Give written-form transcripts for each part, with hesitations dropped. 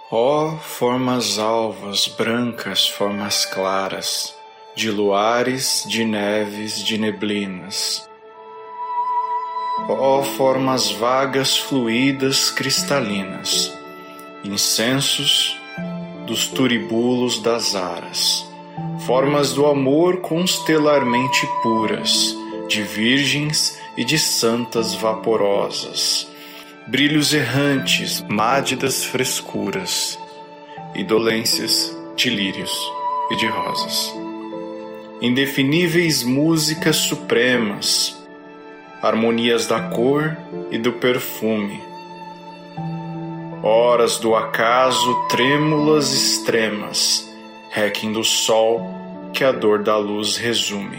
Ó formas alvas, brancas, formas claras, de luares, de neves, de neblinas. Ó formas vagas, fluídas, cristalinas, incensos dos turibulos das aras, formas do amor constelarmente puras, de virgens e de santas vaporosas, brilhos errantes, mádidas frescuras, indolências de lírios e de rosas, indefiníveis músicas supremas, harmonias da cor e do perfume, horas do acaso trêmulas extremas, réquiem do sol que a dor da luz resume,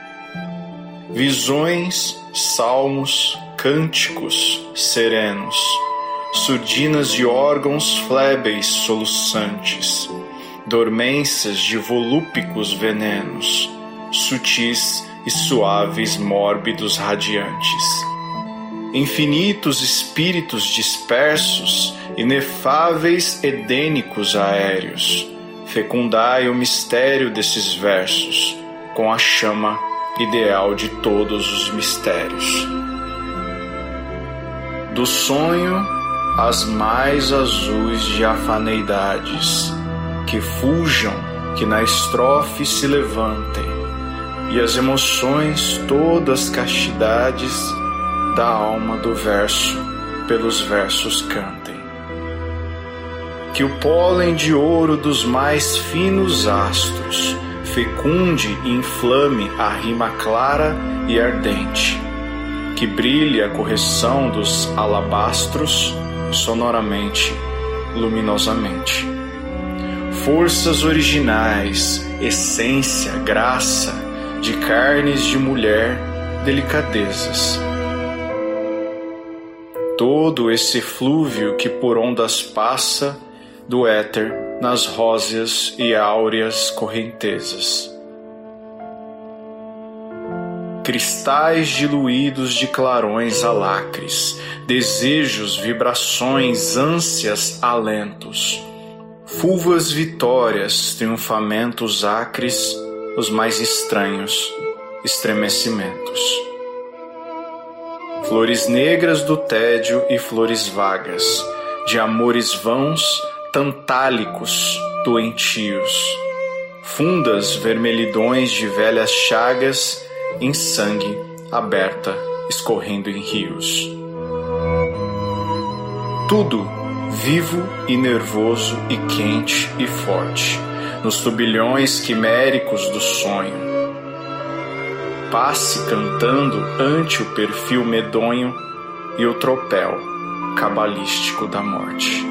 visões, salmos, cânticos serenos, surdinas de órgãos flébeis soluçantes, dormências de volúpicos venenos, sutis e suaves mórbidos radiantes, infinitos espíritos dispersos, inefáveis edênicos aéreos, fecundai o mistério desses versos com a chama ideal de todos os mistérios. Do sonho as mais azuis diafaneidades, que fujam, que na estrofe se levantem, e as emoções todas castidades da alma do verso pelos versos cantem. Que o pólen de ouro dos mais finos astros fecunde e inflame a rima clara e ardente, que brilhe a correção dos alabastros sonoramente, luminosamente. Forças originais, essência, graça, de carnes de mulher, delicadezas. Todo esse eflúvio que por ondas passa do éter nas róseas e áureas correntezas. Cristais diluídos de clarões alacres, desejos, vibrações, ânsias, alentos, fulvas vitórias, triunfamentos acres, os mais estranhos estremecimentos. Flores negras do tédio e flores vagas, de amores vãos, tantálicos, doentios, fundas vermelhidões de velhas chagas, em sangue, aberta, escorrendo em rios. Tudo vivo e nervoso e quente e forte, nos turbilhões quiméricos do sonho. Passe cantando ante o perfil medonho e o tropel cabalístico da morte.